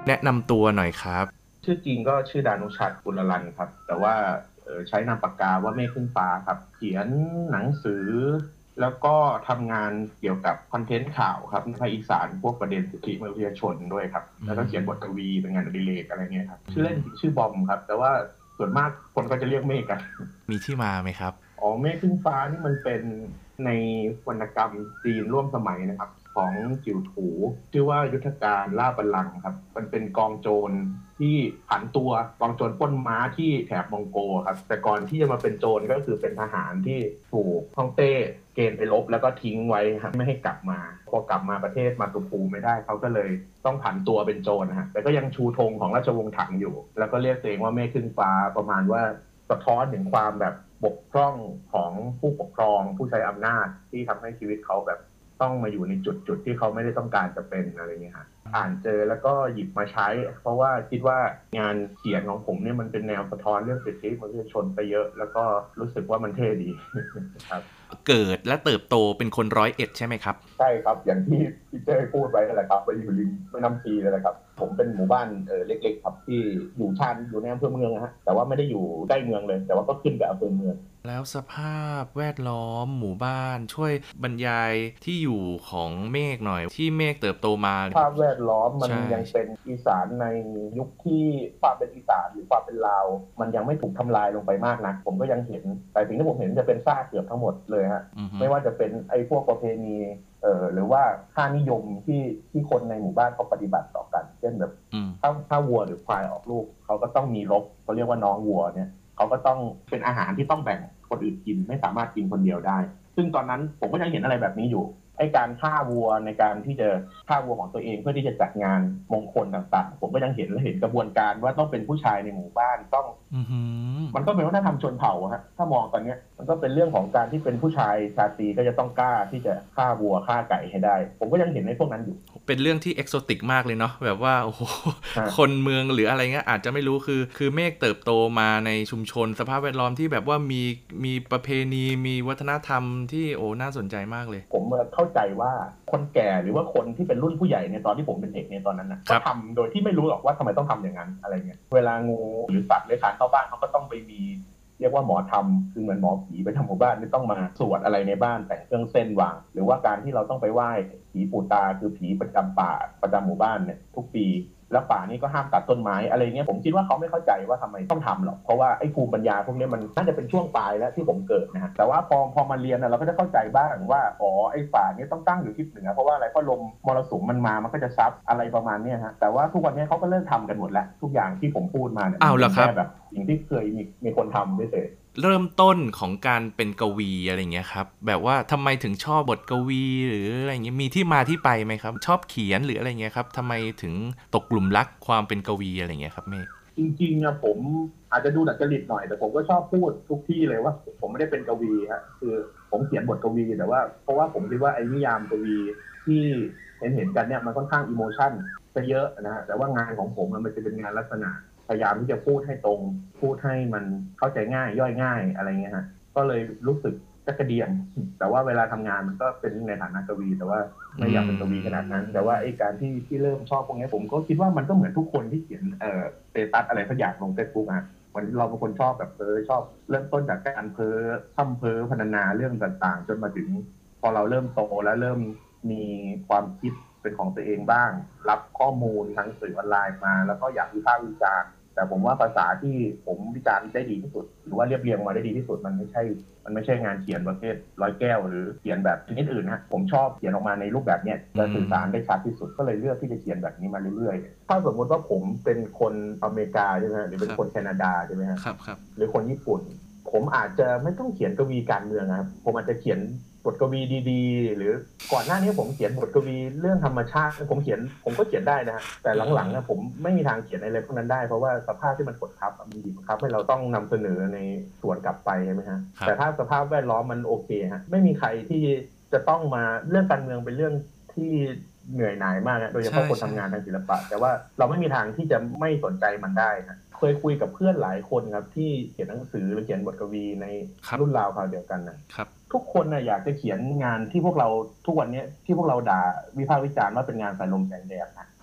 แนะนำตัวหน่อยครับชื่อจริงก็ชื่อดานุชัดกุลลันครับแต่ว่าใช้นามปากกาว่าเมฆขึ้นฟ้าครับเขียนหนังสือแล้วก็ทำงานเกี่ยวกับคอนเทนต์ข่าวครับในภาคอีสานพวกประเด็นสิทธิมนุษยชนด้วยครับอืแล้วก็เขียนบทกมวีเป็นงานอดิเรกอะไรเงี้ยครับอืชื่อเล่นมชื่อบอมครับแต่ว่าส่วนมากคนก็จะเรียกเมฆกันมีที่มาไหมครับอ๋อเมฆขึ้นฟ้านี่มันเป็นในวรรณกรรมจีนร่วมสมัยนะครับของจิ๋วถูชื่อว่ายุทธการล่าบัลลังก์ครับมันเป็นกองโจรที่ผันตัวกองโจรปล้นม้าที่แถบมองโกครับแต่ก่อนที่จะมาเป็นโจรก็คือเป็นทหารที่ถูกฮ่องเต้เกณฑ์ไปรบแล้วก็ทิ้งไว้ครับไม่ให้กลับมาพอกลับมาประเทศมาตุภูมิไม่ได้เขาก็เลยต้องผันตัวเป็นโจรนะฮะแต่ก็ยังชูธงของราชวงศ์ถังอยู่แล้วก็เรียกตัวเองว่าเมฆขึ้นฟ้าประมาณว่า สะท้อนถึงความแบบบกพร่องของผู้ปกครองผู้ใช้อำนาจที่ทำให้ชีวิตเขาแบบต้องมาอยู่ในจุดที่เขาไม่ได้ต้องการจะเป็นอะไรเงี้ยฮะอ่านเจอแล้วก็หยิบมาใช้เพราะว่าคิดว่างานเขียนของผมเนี่ยมันเป็นแนวสะท้อนเรื่องสิทธิมนุษยชนไปเยอะแล้วก็รู้สึกว่ามันเท่ดีครับเกิดและเติบโตเป็นคน101ใช่ไหมครับใช่ครับอย่างที่พี่เจ้พูดไว้นั่นแหละครับไปอยู่ริมแม่น้ำชีเลยแหละครับผมเป็นหมู่บ้านเล็กๆครับที่อยู่ชานอยู่ในอำเภอเมืองนะฮะแต่ว่าไม่ได้อยู่ใกล้เมืองเลยแต่ว่าก็ขึ้นกับอำเภอเมืองแล้วสภาพแวดล้อมหมู่บ้านช่วยบรรยายที่อยู่ของเมฆหน่อยที่เมฆเติบโตมาภาพแวดล้อมมันใช่ยังเป็นอีสานในยุคที่ความเป็นอีสานหรือความเป็นลาวมันยังไม่ถูกทำลายลงไปมากนะผมก็ยังเห็นแต่สิ่งที่ผมเห็นจะเป็นซากเกือบทั้งหมดเลยฮะอือฮึไม่ว่าจะเป็นไอ้พวกประเพณีหรือว่าค่านิยมที่คนในหมู่บ้านเขาปฏิบัติต่อกันเช่นแบบอืมถ้าวัวหรือควายออกลูกเขาก็ต้องมีรกเขาเรียกว่าน้องวัวเนี่ยเขาก็ต้องเป็นอาหารที่ต้องแบ่งคนอื่นกินไม่สามารถกินคนเดียวได้ซึ่งตอนนั้นผมก็ยังเห็นอะไรแบบนี้อยู่ ไอ้การฆ่าวัวในการที่จะฆ่าวัวของตัวเองเพื่อที่จะจัดงานมงคลต่างๆผมก็ยังเห็นและเห็นกระบวนการว่าต้องเป็นผู้ชายในหมู่บ้านต้องอือหือมันก็เป็นวัฒนธรรมชนเผ่าฮะถ้ามองตอนนี้มันก็เป็นเรื่องของการที่เป็นผู้ชายชาตรีก็จะต้องกล้าที่จะฆ่าวัวฆ่าไก่ให้ได้ผมก็ยังเห็นในพวกนั้นอยู่เป็นเรื่องที่เอกโซติกมากเลยเนาะแบบว่าโอ้โหฮะคนเมืองหรืออะไรเงี้ยอาจจะไม่รู้คือเมฆเติบโตมาในชุมชนสภาพแวดล้อมที่แบบว่ามีประเพณีมีวัฒนธรรมที่โอ้น่าสนใจมากเลยผมเข้าใจว่าคนแก่หรือว่าคนที่เป็นรุ่นผู้ใหญ่ในตอนที่ผมเป็นเด็กในตอนนั้นนะครับก็ทำโดยที่ไม่รู้หรอกว่าทำไมต้องทำอย่างนั้นอะไรเงี้ยเวลางูหรือสัตว์เลื้อยคลานเข้าบ้านเขาก็ต้องไปมีเรียกว่าหมอทำคือเหมือนหมอผีไปทำหมู่บ้านไม่ต้องมาสวดอะไรในบ้านแต่งเครื่องเส้นวางหรือว่าการที่เราต้องไปไหว้ผีปู่ตาคือผีประจำป่าประจำหมู่บ้านเนี่ยทุกปีแล้วป่านี้ก็ห้ามตัดต้นไม้อะไรเงี้ยผมคิดว่าเขาไม่เข้าใจว่าทำไมต้องทำหรอกเพราะว่าไอ้ภูมิปัญญาพวกนี้มันน่าจะเป็นช่วงปลายแล้วที่ผมเกิดนะฮะแต่ว่าพอมาเรียนเราก็จะเข้าใจบ้างว่าอ๋อไอ้ป่านี้ต้องตั้งอยู่ทิศเหนือเพราะว่าอะไรเพราะลมมรสุมมันมามันก็จะซับอะไรประมาณนี้ฮะแต่ว่าทุกวันนี้เขาก็เลิกทำกันหมดแล้วทุกอย่างที่ผมพูดมาเนี่ยมันเป็นอ้าวเหรอครับแค่แบบสิ่งที่เคยมีคนทำเฉยเริ่มต้นของการเป็นกวีอะไรเงี้ยครับแบบว่าทำไมถึงชอบบทกวีหรืออะไรเงี้ยมีที่มาที่ไปไหมครับชอบเขียนหรืออะไรเงี้ยครับทำไมถึงตกหลุมรักความเป็นกวีอะไรเงี้ยครับเมฆจริงๆนะผมอาจจะดูดัดจริตหน่อยแต่ผมก็ชอบพูดทุกที่เลยว่าผมไม่ได้เป็นกวีฮะคือผมเขียนบทกวีแต่ว่าเพราะว่าผมคิดว่าไอ้นิยามกวีที่เห็นกันเนี่ยมันค่อนข้างอิโมชันจะเยอะนะฮะแต่ว่างานของผมมันจะเป็นงานลักษณะพยายามที่จะพูดให้ตรงพูดให้มันเข้าใจง่ายย่อยง่ายอะไรเงี้ยฮะก็เลยรู้สึกจักระเดียนแต่ว่าเวลาทำงานมันก็เป็นในฐานะกวีแต่ว่าอืไม่อยากเป็นกวีขนาดนั้นมแต่ว่าไอ้การที่เริ่มชอบพวกนี้ผมก็คิดว่ามันก็เหมือนทุกคนที่เขียนสเตตัสอะไรสักอย่างลงเฟซบุ๊กอ่ะวันนี้เราเป็นคนชอบแบบชอบเริ่มต้นจากการพร่ำเพ้อพรรณนาเรื่องต่างๆจนมาถึงพอเราเริ่มโตแล้วเริ่มมีความคิดเป็นของตัวเองบ้างรับข้อมูลทางสื่อออนไลน์มาแล้วก็อยากวิพากษ์วิจารณ์แต่ผมว่าภาษาที่ผมวิจารณ์ได้ดีที่สุดหรือว่าเรียบเรียงมาได้ดีที่สุดมันไม่ใช่งานเขียนประเภทร้อยแก้วหรือเขียนแบบชนิดอื่นนะผมชอบเขียนออกมาในรูปแบบเนี้ยอืจะสื่อสารได้มชัดที่สุดก็เลยเลือกที่จะเขียนแบบนี้มาเรื่อยๆถ้าสมมติว่าผมเป็นคนอเมริกาใช่ไหมหรือคเป็นรับคนแคนาดาใช่ไหมฮะครับหรือคนญี่ปุ่นผมอาจจะไม่ต้องเขียนกวีการเมืองนะครับผมอาจจะเขียนบทกวีดีๆหรือก่อนหน้านี้ผมเขียนบทกวีเรื่องธรรมชาติผมก็เขียนได้นะฮะแต่เอหลังๆอนะผมไม่มีทางเขียนอะไรพวกนั้นได้เพราะว่าสภาพที่มันกดทับมันบีบบังคับให้เราต้องนำเสนอในส่วนกลับไปใช่ไหมฮะครับแต่ถ้าสภาพแวดล้อมมันโอเคฮะไม่มีใครที่จะต้องมาเรื่องการเมืองเป็นเรื่องที่เหนื่อยหน่ายมากนะโดยเฉใช่พาะคนใช่ทำงานทางศิลปะแต่ว่าเราไม่มีทางที่จะไม่สนใจมันได้นะเคยคุยกับเพื่อนหลายคนครับที่เขียนหนังสือหรือเขียนบทกวีในครับรุ่นราวคราวเดียวกันนะครับทุกคนนะอยากจะเขียนงานที่พวกเราทุกวันนี้ที่พวกเราด่าวิพากษ์วิจารณ์ว่าเป็นงานสายลมแสงแดดนะ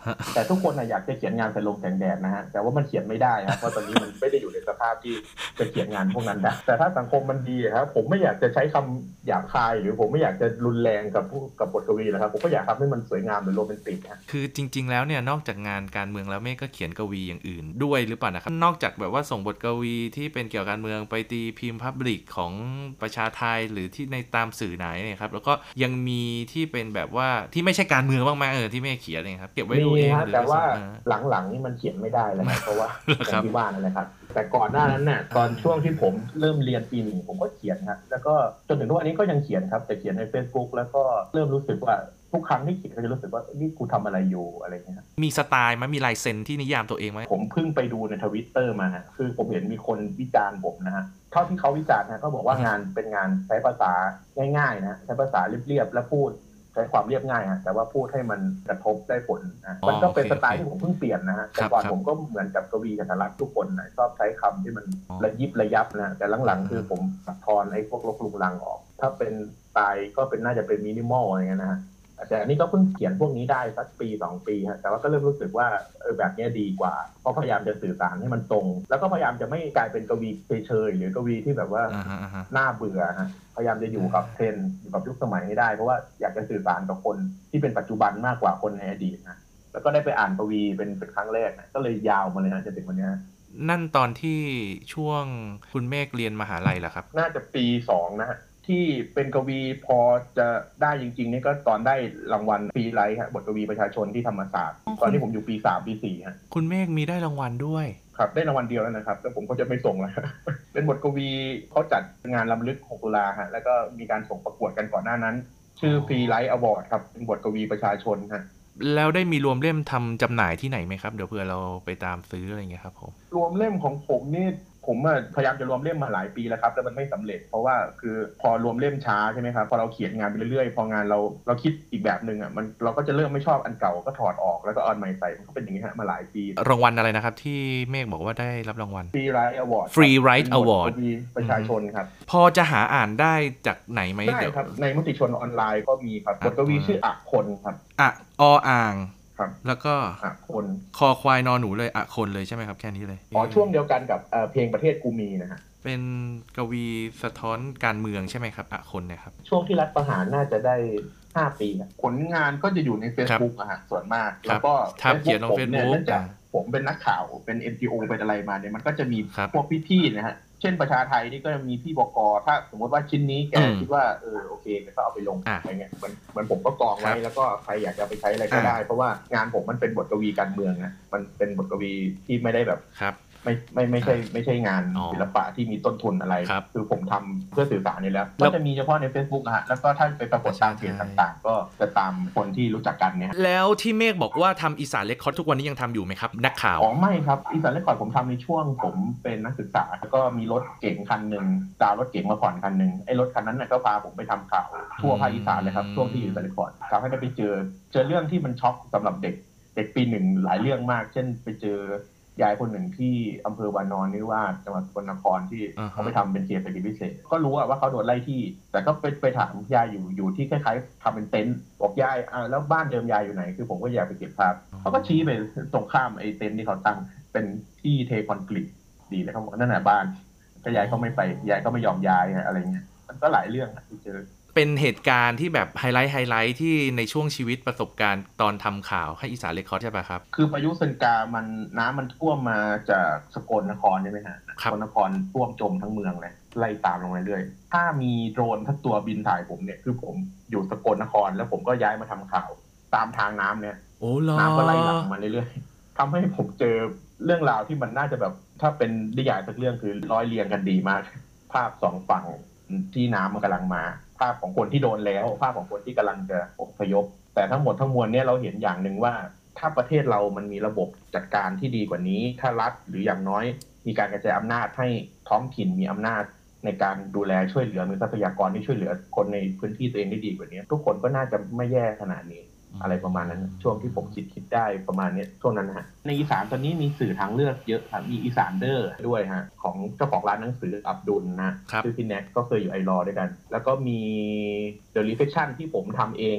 แต่ทุกคนอยากจะเขียนงานแสงแดดนะฮะแต่ว่ามันเขียนไม่ได้ครับเพราะตอนนี้มันไม่ได้อยู่ในสภาพที่จะเขียนงานพวกนั้นได้แต่ถ้าสังคมมันดีครับผมไม่อยากจะใช้คำหยาบคายหรือผมไม่อยากจะรุนแรงกับบทกวีนะครับผมก็อยากทำให้มันสวยงามหรือโรแมนติกนะคือจริงๆแล้วเนี่ยนอกจากงานการเมืองแล้วเมฆก็เขียนกวีอย่างอื่นด้วยหรือเปล่านะครับนอกจากแบบว่าส่งบทกวีที่เป็นเกี่ยวกับการเมืองไปตีพิมพ์พับลิกของประชาไทยหรือที่ในตามสื่อไหนเนี่ยครับแล้วก็ยังมีที่เป็นแบบว่าที่ไม่ใช่การเมืองบ้างไหมที่เมฆเขียนเนี่ยครับเก็บไว้ดูเองหรือแต่ว่าหลังๆนี่มันเขียนไม่ได้แล้วเพราะว่าอย่างที่ว่านั่นแหละครับแต่ก่อนหน้านั้นน่ะตอนช่วงที่ผมเริ่มเรียนปีหนึ่งผมก็เขียนครับแล้วก็จนถึงทุกวันนี้ก็ยังเขียนครับแต่เขียนใน Facebook แล้วก็เริ่มรู้สึกว่าทุกครั้งที่เขียนก็จะรู้สึกว่านี่กูทำอะไรอยู่อะไรเงี้ยมีสไตล์มั้ยมีลายเซ็นที่นิยามตัวเองมั้ยผมเพิ่งไปดูใน Twitter มาฮะคือผมเห็นมีคนวิจารณ์ผมนะฮะเท่าที่เขาวิจารณ์นะก็บอกว่างานเป็นงานใช้ภาษาง่ายๆนะใช้ภาษาเรียบๆและพูดใช้ความเรียบง่ายฮะแต่ว่าพูดให้มันกระทบได้ผลนะมันก็เป็นสไตล์ที่ผมเพิ่งเปลี่ยนนะฮะแต่ก่อนผมก็เหมือนกับกวีกันทรัตน์ทุกคนนะชอบใช้คำที่มันระยิบระยับนะแต่หลังๆคือผมตัดทอนไอ้พวกลบลุงลังออกถ้าเป็นสไตล์ก็เป็นน่าจะเป็นมินิมอลอะไรเงี้ยนะฮะแต่อันนี้ก็เพิ่งเขียนพวกนี้ได้สักปี2 ปีฮะแต่ว่าก็เริ่มรู้สึกว่าแบบนี้ดีกว่าเพราะพยายามจะสื่อสารให้มันตรงแล้วก็พยายามจะไม่กลายเป็นกวีเฉยๆหรือกวีที่แบบว่าน่าเบื่อฮะพยายามจะอยู่กับเทรนด์อยู่กับยุคสมัยให้ได้เพราะว่าอยากจะสื่อสารกับคนที่เป็นปัจจุบันมากกว่าคนในอดีตนะแล้วก็ได้ไปอ่านกวีเป็นครั้งแรกนะก็เลยยาวมาเลยนะจนถึงวันนี้นั่นตอนที่ช่วงคุณเมฆเรียนมหาลัยเหรอครับน่าจะปี2นะฮะที่เป็นกวีพอจะได้จริงๆนี่ก็ตอนได้รางวัลฟรีไลท์ฮะบทกวีประชาชนที่ธรรมศาสตร์ตอนที่ผมอยู่ปี3ปี4ฮะคุณเมฆมีได้รางวัลด้วยครับได้รางวัลเดียวแล้วนะครับแล้วผมก็จะไม่ส่งแล้ว เป็นบทกวีเขาจัดงานรำลึก6 ตุลาฮะแล้วก็มีการส่งประกวดกันก่อนหน้านั้นชื่อฟรีไลท์อวอร์ดครับเป็นบทกวีประชาชนฮะแล้วได้มีรวมเล่มทำจำหน่ายที่ไหนไหมครับเดี๋ยวเผื่อเราไปตามซื้ออะไรเงี้ยครับผมรวมเล่มของผมนี่ผมพยายามจะรวมเล่มมาหลายปีแล้วครับแต่มันไม่สำเร็จเพราะว่าคือพอรวมเล่มช้าใช่ไหมครับพอเราเขียนงานไปเรื่อยๆพองานเราคิดอีกแบบนึงอ่ะเราก็จะเริ่มไม่ชอบอันเก่าก็ถอดออกแล้วก็เอาอันใหม่ใส่มันก็เป็นอย่างนี้ฮะมาหลายปีรางวัลอะไรนะครับที่เมฆบอกว่าได้รับรางวัล Free Write Award Free Write Award ประชาชนครับพอจะหาอ่านได้จากไหนไหมได้ครับในมติชนออนไลน์ก็มีครับบทกวีชื่ออะคนครับอ่างแล้วก็คนคอควายนอหนูเลยคนเลยใช่ไหมครับแค่นี้เลยช่วงเดียวกันกับเพลงประเทศกูมีนะฮะเป็นกวีสะท้อนการเมืองใช่ไหมครับคนเนี่ยครับช่วงที่รัฐประหารน่าจะได้5 ปีผลงานก็จะอยู่ใน Facebook นะฮะส่วนมากแล้วก็เขียนลง Facebook ผมเป็นนักข่าวเป็น NGO เป็นอะไรมาเนี่ยมันก็จะมีพวกพี่ๆนะฮะเช่นประชาไทยนี่ก็มีพี่บก.ถ้าสมมติว่าชิ้นนี้แกคิดว่าโอเคก็เอาไปลงอะไรเงี้ยมันผมก็กองไว้แล้วก็ใครอยากจะไปใช้อะไรก็ได้เพราะว่างานผมมันเป็นบทกวีการเมืองนะมันเป็นบทกวีที่ไม่ได้แบบไม่ใช่งานศิลปะที่มีต้นทุนอะไรคือผมทำเพื่อสื่อสารนี่แล้วก็จะมีเฉพาะใน Facebook นะฮะแล้วก็ถ้าไปปรากฏตามเพจต่างๆก็จะตามคนที่รู้จักกันเนี่ยแล้วที่เมฆบอกว่าทำอีสานเรคคอร์ดทุกวันนี้ยังทำอยู่ไหมครับนักข่าวไม่ครับอีสานเรคคอร์ดผมทำในช่วงผมเป็นนักศึกษาแล้วก็มีรถเก๋งคันนึงดาวรถเก๋งมาผ่อนคันนึงไอ้รถคันนั้นก็พาผมไปทำข่าวทั่วภาคอีสานเลยครับช่วงที่อยู่อีสานเรคคอร์ดทำให้ได้ไปเจอเรื่องที่มันช็อกสำหรับเด็กปี 1หลายเรื่องมากเช่นไปเจอยายคนหนึ่งที่อำเภอวานอนนิวาสจังหวัดสกลนครที่เขาไปทำเป็นเขตเศรษฐกิจพิเศษก็รู้ว่าเขาโดนไล่ที่แต่ก็ไปถามยายอยู่ที่คล้ายๆทำเป็นเต็นท์บอกยายแล้วบ้านเดิมยายอยู่ไหนคือผมก็อยากไปเก็บภาพเขาก็ชี้ไปตรงข้ามไอ้เต็นท์ที่เขาตั้งเป็นที่เทคอนกรีตดีเลยเขาบอกนั่นแหละบ้านก็ยายเขาไม่ไปยายก็ไม่ยอมย้ายอะไรเงี้ยมันก็หลายเรื่องที่เจอเป็นเหตุการณ์ที่แบบไฮไลท์ที่ในช่วงชีวิตประสบการณ์ตอนทำข่าวให้อีสานเรคคอร์ดใช่ป่ะครับคือพายุเซินกาน้ำมันท่วมมาจากสกลนครใช่ไหมฮะสกลนครท่วมจมทั้งเมืองเลยไล่ตามลงเรื่อยๆถ้ามีโดรนทั้งตัวบินถ่ายผมเนี่ยคือผมอยู่สกลนครแล้วผมก็ย้ายมาทำข่าวตามทางน้ำเนี่ยน้ำก็ไล่หลังมาเรื่อยๆทำให้ผมเจอเรื่องราวที่มันน่าจะแบบถ้าเป็นนิยายสักเรื่องคือร้อยเรียงกันดีมากภาพ2 ฝั่งที่น้ำมันกำลังมาภาพของคนที่โดนแล้วภาพของคนที่กำลังจะอพยพแต่ทั้งหมดทั้งมวลเนี่ยเราเห็นอย่างหนึ่งว่าถ้าประเทศเรามันมีระบบจัดการที่ดีกว่านี้ถ้ารัฐหรืออย่างน้อยมีการกระจายอำนาจให้ท้องถิ่นมีอำนาจในการดูแลช่วยเหลือมีทรัพยากรที่ช่วยเหลือคนในพื้นที่ตัวเองได้ดีกว่านี้ทุกคนก็น่าจะไม่แย่ขนาดนี้อะไรประมาณนั้นช่วงที่ผมคิดได้ประมาณนี้ช่วงนั้นฮะในอีสานตอนนี้มีสื่อทางเลือกเยอะครับมีอีสานเดอร์ด้วยฮะของเจ้าของร้านหนังสืออับดุลนะชื่อพี่แน็กก็เคยอยู่ไอรอด้วยกันแล้วก็มี The Reflection ที่ผมทำเองกับ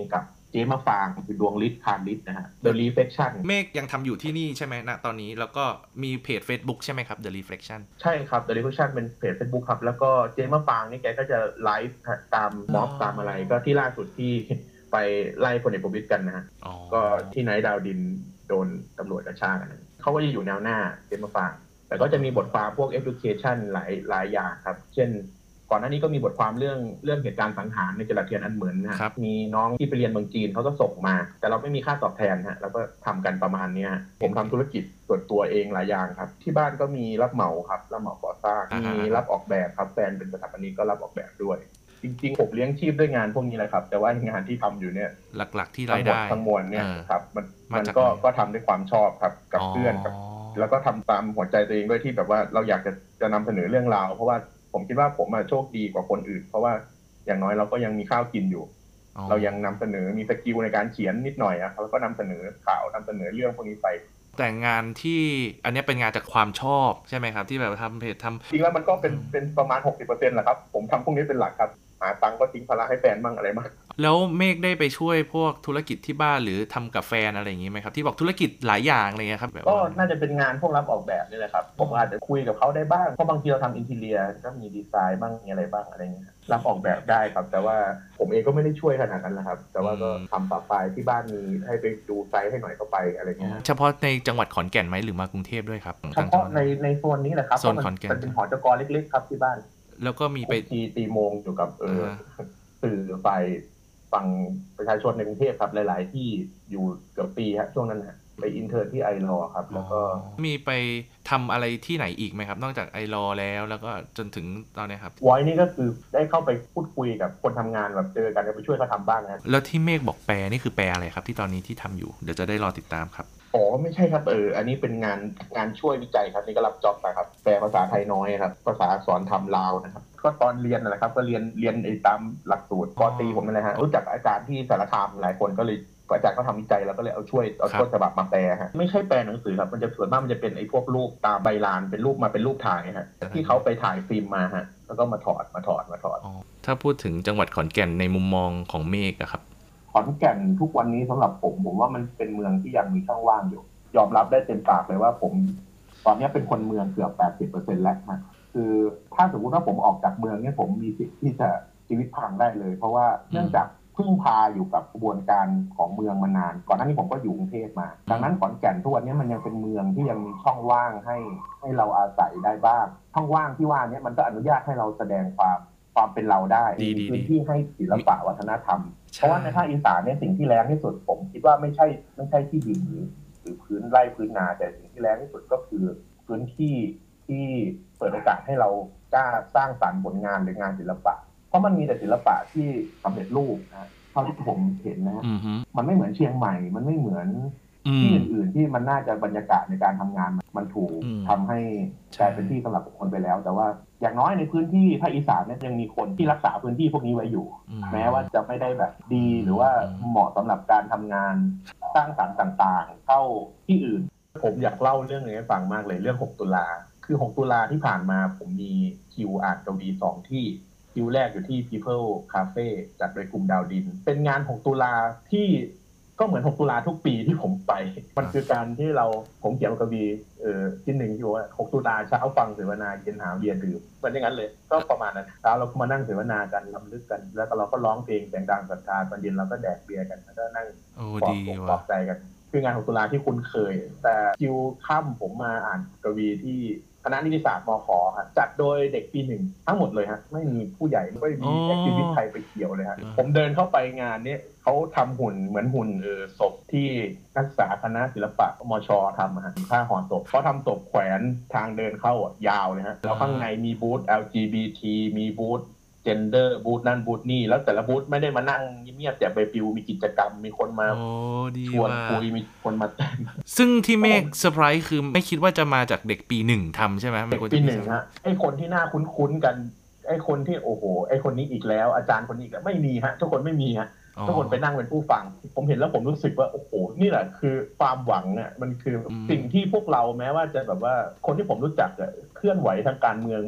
เจ๊มะฟางคือดวงฤทธิ์คานฤทธิ์นะฮะ The Reflection เมฆยังทำอยู่ที่นี่ใช่ไหมณตอนนี้แล้วก็มีเพจ Facebook ใช่ไหมครับ The Reflection ใช่ครับ The Reflection เป็นเพจ Facebook ครับแล้วก็เจ๊มะฟางนี่แกก็จะไลฟ์ตามม็อบตามอะไรก็ที่ล่าสุดที่ไปไล่พลเอกประวิตรกันนะฮะก็ที่ไนท์ดาวดินโดนตำรวจกระชากกันเขาก็จะอยู่แนวหน้าเจ๊มะฟางแต่ก็จะมีบทความพวก education หลายอย่างครับเช่นก่อนหน้านี้ก็มีบทความเรื่องเหตุการณ์สังหารในจรัสเทียนอันเหมือนนะครับมีน้องที่ไปเรียนเมืองจีนเขาก็ส่งมาแต่เราไม่มีค่าตอบแทนฮะเราก็ทำกันประมาณนี้ผมทำธุรกิจส่วนตัวเองหลายอย่างครับที่บ้านก็มีรับเหมาครับรับเหมาก่อสร้างมีรับออกแบบครับแฟนเป็นสถาปนิกก็รับออกแบบด้วยจริงๆผมเลี้ยงชีพด้วยงานพวกนี้แหละครับแต่ว่างานที่ทำอยู่เนี่ยหลักๆที่รายได้ทั้งมวลเนี่ยครับมันก็ทำด้วยความชอบครับกับเพื่อนกับแล้วก็ทำตามหัวใจตัวเองด้วยที่แบบว่าเราอยากจะนำเสนอเรื่องราวเพราะว่าผมคิดว่าผมโชคดีกว่าคนอื่นเพราะว่าอย่างน้อยเราก็ยังมีข้าวกินอยู่เรายังนำเสนอมีสกิลในการเขียนนิดหน่อยแล้วก็นำเสนอข่าวนำเสนอเรื่องพวกนี้ไปแต่งานที่อันนี้เป็นงานจากความชอบใช่ไหมครับที่แบบทำเพจทำจริงแล้วมันก็เป็นประมาณ 60% แหละครับผมทำพวกนี้เป็นหลักครับหาตังค์ก็ทิ้งภาระให้แฟนบ้างอะไรบ้างแล้วเมฆได้ไปช่วยพวกธุรกิจที่บ้านหรือทำกับแฟนอะไรอย่างนี้ไหมครับที่บอกธุรกิจหลายอย่างอะไรเงี้ยครับก็น่าจะเป็นงานพวกรับออกแบบนี่แหละครับผมอาจจะคุยกับเขาได้บ้างเพราะบางทีเราทำอินทีเรียก็มีดีไซน์บ้างมีอะไรบ้างอะไรเงี้ยรับออกแบบได้ครับแต่ว่าผมเองก็ไม่ได้ช่วยขนาดนั้นนะครับแต่ว่าก็ทำปะปายที่บ้านมีให้ไปดูไซต์ให้หน่อยก็ไปอะไรเงี้ยเฉพาะในจังหวัดขอนแก่นไหมหรือมากรุงเทพด้วยครับเฉพาะในโซนนี้แหละครับโซนขอนแก่นเป็นหอจกเล็กๆครับที่บ้านแล้วก็มีไปตีโมงอยู่กับสื่อฝ่ายฝั่งประชาชนในกรุงเทพครับหลายๆที่อยู่เกือบปีฮะช่วงนั้นฮะไปอินเทอร์ที่ไอรอครับแล้วก็มีไปทำอะไรที่ไหนอีกไหมครับนอกจากไอรอแล้วก็จนถึงตอนนี้ครับไว้นี่ก็คือได้เข้าไปพูดคุยกับคนทำงานแบบเจอกันไปช่วยเขาทำบ้างนะแล้วที่เมฆบอกแปลนี่คือแปลอะไรครับที่ตอนนี้ที่ทำอยู่เดี๋ยวจะได้รอติดตามครับอ๋อไม่ใช่ครับอันนี้เป็นงานช่วยวิจัยครับนี่ก็รับจ็อบไปครับแปลภาษาไทยน้อยครับภาษาอักษรธรรมลาวนะครับก็ตอนเรียนนะครับก็เรียนตามหลักสูตรป.ตรีผมนั่นแหละฮะรู้จักอาจารย์ที่สารคามหลายคนก็เลยอาจารย์ก็ทำวิจัยแล้วก็เลยเอาต้นฉบับมาแปลฮะไม่ใช่แปลหนังสือครับมันจะส่วนมากมันจะเป็นไอ้พวกรูปตามใบลานเป็นรูปมาเป็นรูปถ่ายฮะที่เขาไปถ่ายฟิล์มมาฮะแล้วก็มาถอดถ้าพูดถึงจังหวัดขอนแก่นในมุมมองของเมฆอะครับขอนแก่นทุกวันนี้สำหรับผมว่ามันเป็นเมืองที่ยังมีช่องว่างอยู่ยอมรับได้เต็มปากเลยว่าผมตอนนี้เป็นคนเมืองเกือบ 80% แล้วนะคือถ้าสมมติว่าผมออกจากเมืองเนี่ยผมมีสิทธิ์ที่จะชีวิตพังได้เลยเพราะว่าเนื่องจากพึ่งพาอยู่กับกระบวนการของเมืองมานานก่อนหน้านี้ผมก็อยู่กรุงเทพมาดังนั้นขอนแก่นทุกวันนี้มันยังเป็นเมืองที่ยังมีช่องว่างให้เราอาศัยได้บ้างช่องว่างที่ว่านี้มันก็อนุญาตให้เราแสดงความเป็นเราได้มีพื้นที่ให้ศิลปะวัฒนธรรมเพราะว่าในภาคอีสานเนี่ยสิ่งที่แรงที่สุดผมคิดว่าไม่ใช่ที่ดินหรือพื้นไร่พื้นนาแต่สิ่งที่แรงที่สุดก็คือพื้นที่ที่เปิดโอกาสให้เรากล้าสร้างสรรค์ผลงานหรืองานศิลปะเพราะมันมีแต่ศิลปะที่สำเร็จรูปนะเท่าที่ผมเห็นนะมันไม่เหมือนเชียงใหม่มันไม่เหมือนที่อื่นๆที่มันน่าจะบรรยากาศในการทำงานมันถูกทำให้กลายเป็นที่สำหรับคนไปแล้วแต่ว่าอย่างน้อยในพื้นที่ภาคอีสานเนี่ยยังมีคนที่รักษาพื้นที่พวกนี้ไว้อยู่แม้ว่าจะไม่ได้แบบดีหรือว่าเหมาะสำหรับการทำงานสร้างสรรค์ต่างๆเท่าที่อื่นผมอยากเล่าเรื่องนี้ให้ฟังมากเลยเรื่อง6ตุลาคือ6ตุลาที่ผ่านมาผมมีคิวอ่านกวี2ที่คิวแรกอยู่ที่ People Cafe จัดโดยกลุ่มดาวดินเป็นงาน6ตุลาที่ก็เหมือน6ตุลาทุกปีที่ผมไปมันคือการที่ผมเขียนกวีที่หนึ่งที่ว่า6ตุลาเช้าฟังเสวนาเย็นหาเบียร์ดื่มเป็นอย่างนั้นเลยก็ประมาณนั้นเช้าเรามานั่งเสวนากันรำลึกกันแล้วก็เราก็ร้องเพลงเสียงดังศรัทธาตอนเย็นเราก็แดกเบียร์กันแล้วก็นั่งปลอบใจกันคืองาน6ตุลาที่คุ้นเคยแต่คิวค่ำผมมาอ่านกวีที่คณะนิติศาสตร์มข.จัดโดยเด็กปีหนึ่งทั้งหมดเลยฮะไม่มีผู้ใหญ่ไม่มีแอคทิวิตี้ใครไปเกี่ยวเลยฮะผมเดินเข้าไปงานนี้เขาทำหุ่นเหมือนหุ่นศพที่นักศึกษาคณะศิลปะมช.ทำฮะผ้าห่อศพเขาทำศพแขวนทางเดินเข้ายาวเลยฮะแล้วข้างในมีบูธ LGBT มีบูธเจนเดอร์บูธนั่นบูธนี่แล้วแต่ละบูธไม่ได้มานั่งเงียบๆแต่ไปฟิวมีกิจกรรมมีคนมาชวนคุยมีคนมาเต้นซึ่งที่เมฆเซอร์ไพรส์คือไม่คิดว่าจะมาจากเด็กปีหนึ่งทำใช่ไหมเด็กปีหนึ่งฮะไอ้คนที่น่าคุ้นๆกันไอ้คนที่โอ้โหไอ้คนนี้อีกแล้วอาจารย์คนนี้ก็ไม่มีฮะทุกคนไม่มีฮะทุกคนไปนั่งเป็นผู้ฟังผมเห็นแล้วผมรู้สึกว่าโอ้โหนี่แหละคือความหวังเนี่ยมันคือสิ่งที่พวกเราแม้ว่าจะแบบว่าคนที่ผมรู้จักเคลื่อนไหวทางการเมืองมา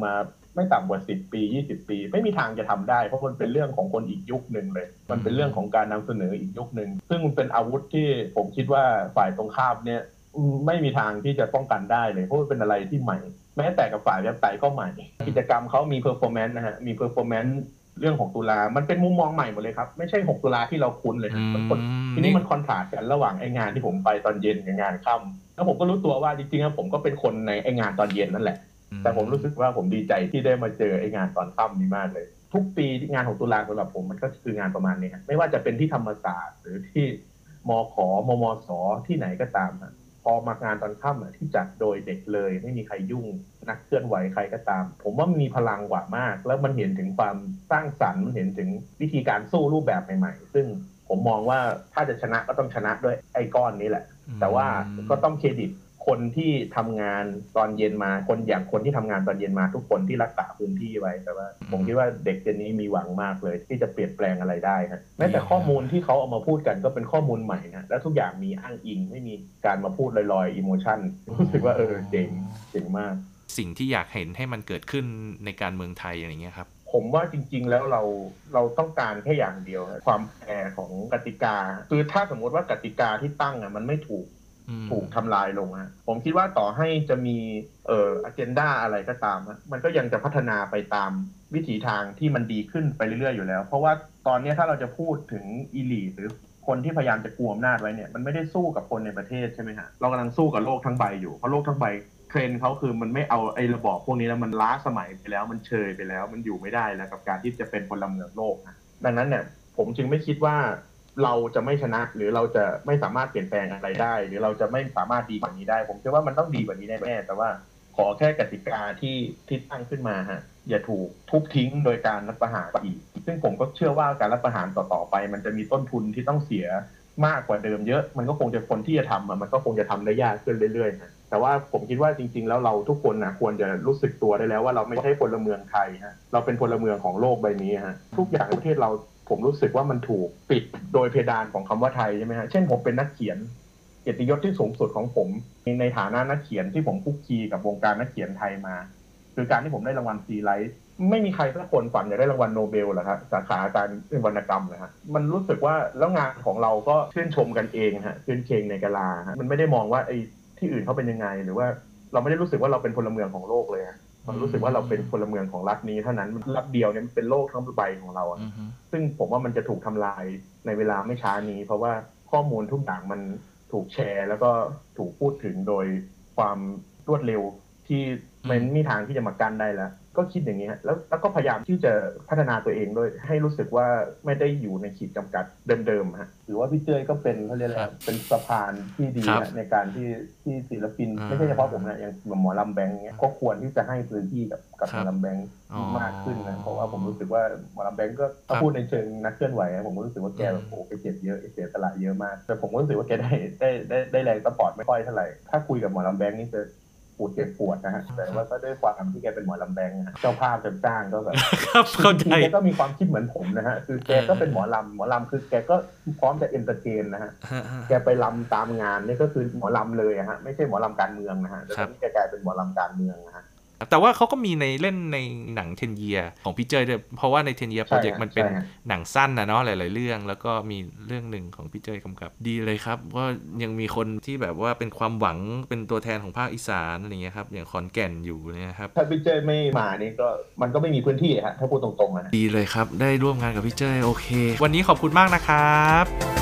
ไม่ต่ำกว่า10 ปี20 ปีไม่มีทางจะทำได้เพราะมันเป็นเรื่องของคนอีกยุคหนึ่งเลยมันเป็นเรื่องของการนำเสนออีกยุคหนึ่งซึ่งมันเป็นอาวุธที่ผมคิดว่าฝ่ายตรงข้ามเนี่ยไม่มีทางที่จะป้องกันได้เลยเพราะมันเป็นอะไรที่ใหม่แม้แต่กับฝ่ายประชาธิปไตยก็ใหม่กิจกรรมเขามีเพอร์ฟอร์แมนซ์นะฮะมีเพอร์ฟอร์แมนซ์เรื่อง6 ตุลามันเป็นมุมมองใหม่หมดเลยครับไม่ใช่6 ตุลาที่เราคุ้นเลยทีนี้มันคอนทราสต์กันระหว่างไอ้งานที่ผมไปตอนเย็นกับงานค่ำแล้วผมก็รู้ตัวว่าจริงๆผมก็เป็นคนในไอ้งานตอนเย็นนั่นแหละแต่ผมรู้สึกว่าผมดีใจที่ได้มาเจอไอ้งานตอนค่ำนี้มากเลยทุกปีงาน6 ตุลาสำหรับผมมันก็คืองานประมาณนี้ไม่ว่าจะเป็นที่ธรรมศาสตร์หรือที่มข.มมส.ที่ไหนก็ตามพอมางานตอนค่ำที่จัดโดยเด็กเลยไม่มีใครยุ่งนักเคลื่อนไหวใครก็ตามผมว่ามีพลังกว่ามากแล้วมันเห็นถึงความสร้างสรรค์มันเห็นถึงวิธีการสู้รูปแบบใหม่ๆซึ่งผมมองว่าถ้าจะชนะก็ต้องชนะด้วยไอ้ก้อนนี้แหละแต่ว่าก็ต้องเครดิตคนที่ทำงานตอนเย็นมาคนที่ทำงานตอนเย็นมาทุกคนที่รักษาพื้นที่ไว้แต่ว่าผมคิดว่าเด็กเจนนี้มีหวังมากเลยที่จะเปลี่ยนแปลงอะไรได้ฮะแม้แต่ข้อมูลที่เขาเอามาพูดกันก็เป็นข้อมูลใหม่นะและทุกอย่างมีอ้างอิงไม่มีการมาพูดลอยๆอิโมชันรู้สึกว่าเจ๋งมากสิ่งที่อยากเห็นให้มันเกิดขึ้นในการเมืองไทยอะไรเงี้ยครับผมว่าจริงๆแล้วเราต้องการแค่อย่างเดียวความแฟร์ของกติกาคือถ้าสมมติว่ากติกาที่ตั้งมันไม่ถูกทำลายลงผมคิดว่าต่อให้จะมีagenda อะไรก็ตามมันก็ยังจะพัฒนาไปตามวิถีทางที่มันดีขึ้นไปเรื่อยๆอยู่แล้วเพราะว่าตอนนี้ถ้าเราจะพูดถึงอีลีทหรือคนที่พยายามจะกุมอำนาจไว้เนี่ยมันไม่ได้สู้กับคนในประเทศใช่ไหมฮะเรากำลังสู้กับโลกทั้งใบอยู่เพราะโลกทั้งใบเทรนเขาคือมันไม่เอาไอ้ระบอบพวกนี้แล้วมันล้าสมัยไปแล้วมันเชยไปแล้วมันอยู่ไม่ได้แล้วกับการที่จะเป็นพลเมืองโลกดังนั้นเนี่ยผมจึงไม่คิดว่าเราจะไม่ชนะหรือเราจะไม่สามารถเปลี่ยนแปลงอะไรได้หรือเราจะไม่สามารถดีกว่านี้ได้ผมเชื่อว่ามันต้องดีกว่านี้แน่ๆแต่ว่าขอแค่กติกาที่ตั้งขึ้นมาอย่าถูกทุบทิ้งโดยการรัฐประหารอีกซึ่งผมก็เชื่อว่าการรัฐประหารต่อๆไปมันจะมีต้นทุนที่ต้องเสียมากกว่าเดิมเยอะมันก็คงจะคนที่จะทำมันก็คงจะทำได้ยากขึ้นเรื่อยๆแต่ว่าผมคิดว่าจริงๆแล้วเราทุกคนควรจะรู้สึกตัวได้แล้วว่าเราไม่ใช่พลเมืองไทยเราเป็นพลเมืองของโลกใบนี้ทุกอย่างในประเทศเราผมรู้สึกว่ามันถูกปิดโดยเพดานของคำว่าไทยใช่ไหมฮะเช่นผมเป็นนักเขียนเกียรติยศที่สูงสุดของผมในฐานะนักเขียนที่ผมคุกคีกับวงการนักเขียนไทยมาคือการที่ผมได้รางวัลฟรีไลท์ไม่มีใครสักคนฝันอยากได้รางวัลโนเบลหรอกครับสาขาการวรรณกรรมนะฮะมันรู้สึกว่าแล้วงานของเราก็ชื่นชมกันเองชื่นเชงในกะลามันไม่ได้มองว่าไอ้ที่อื่นเขาเป็นยังไงหรือว่าเราไม่ได้รู้สึกว่าเราเป็นพลเมืองของโลกเลยมันรู้สึกว่าเราเป็นพลเมืองของรัฐนี้เท่านั้นรัฐเดียวเนี่ยเป็นโลกทั้งใบของเราซึ่งผมว่ามันจะถูกทำลายในเวลาไม่ช้านี้เพราะว่าข้อมูลทุกอย่างมันถูกแชร์แล้วก็ถูกพูดถึงโดยความรวดเร็วที่ไม่มีทางที่จะมากั้นได้แล้วก็คิดอย่างนี้แล้วก็พยายามที่จะพัฒนาตัวเองด้วยให้รู้สึกว่าไม่ได้อยู่ในขีดจำกัดเดิมๆหรือว่าพี่เจ้ยก็เป็นเขาเรียกอะไรเป็นสะพานที่ดีในการที่ศิลปินไม่ใช่เฉพาะผมนะอย่างหมอลำแบงค์เงี้ยก็ควรที่จะให้พื้นที่กับหมอลำแบงค์มากขึ้นนะเพราะว่าผมรู้สึกว่าหมอลำแบงค์ก็ถ้าพูดในเชิงนักเคลื่อนไหวผมก็รู้สึกว่าแกแบบโอ้ไปเจ็บเยอะเสียสละเยอะมากแต่ผมก็รู้สึกว่าแกได้แรงซัพพอร์ตไม่ค่อยเท่าไหร่ถ้าคุยกับหมอลำแบงค์นี่จะปวดนะฮะแต่ว่าก็ด้วยความที่แกเป็นหมอลำแบงค์เจ้าภาพจะจ้างก็แบบครับเข้าใจแกก็มีความคิดเหมือนผมนะฮะคือแกก็เป็นหมอลำคือแกก็พร้อมจะเอนเตอร์เทนนะฮะแกไปลำตามงานนี่ก็คือหมอลำเลยฮะไม่ใช่หมอลำการเมืองนะฮะแต่ตอนนี้แกกลายเป็นหมอลำการเมืองนะฮะแต่ว่าเขาก็มีในเล่นในหนัง10 year ของพี่เจยด้วยเพราะว่าใน10 year project มันเป็นหนังสั้นนะเนาะหลายๆเรื่องแล้วก็มีเรื่องหนึ่งของพี่เจยกำกับดีเลยครับว่ายังมีคนที่แบบว่าเป็นความหวังเป็นตัวแทนของภาคอีสานอะไรเงี้ยครับอย่างขอนแก่นอยู่เนี่ยครับถ้าพี่เจยไม่มานี่ก็มันก็ไม่มีพื้นที่ฮะถ้าพูดตรงๆนะดีเลยครับได้ร่วมงานกับพี่เจยโอเควันนี้ขอบคุณมากนะครับ